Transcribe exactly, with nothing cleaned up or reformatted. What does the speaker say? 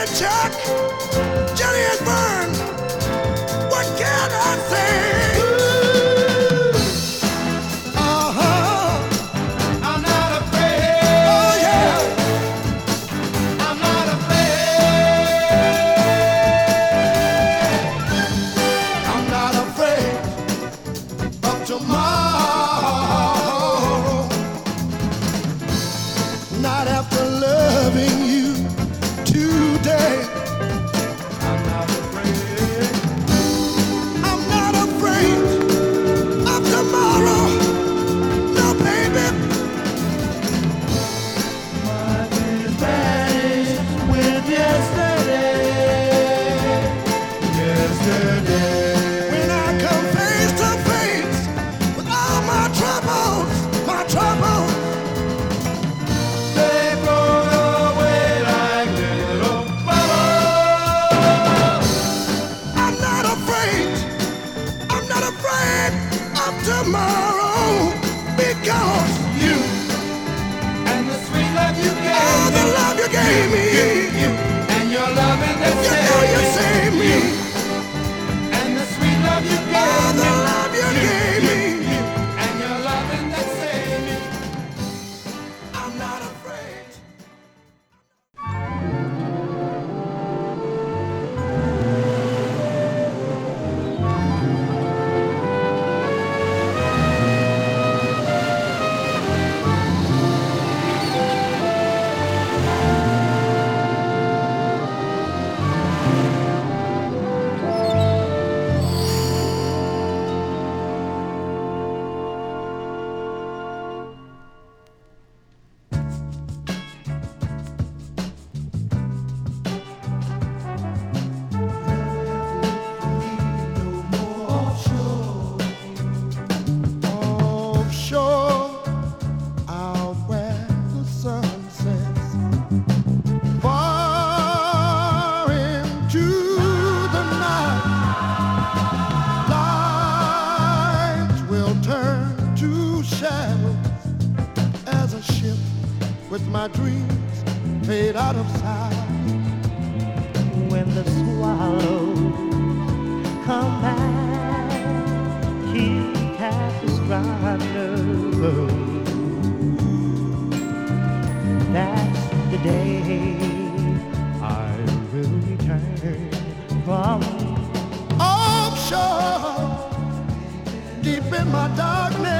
Chuck, Jenny and Vern, what can I say? Uh-huh. I'm not afraid. Oh, yeah. I'm not afraid. I'm not afraid of tomorrow. Not after loving you today. I'm not afraid. I'm not afraid of tomorrow. No, baby. My days with yesterday. Yesterday. When I come face to face with all my troubles, my troubles. They roll away like little bubbles. I'm not afraid. I'm not afraid of tomorrow because you and the sweet love you gave me. Oh, the love you gave me. You, you, and your loving that saved me. You know you saved me. And the sweet love you gave me. Oh, the love you gave me. You, and your loving that saved me. I'm not afraid. Offshore, out where the sun sets, far into the night, lights will turn to shadows as a ship with my dreams fade out of sight. When the swallows come back, he passes yonder. That's the day I will return from Offshore, deep in my darkness,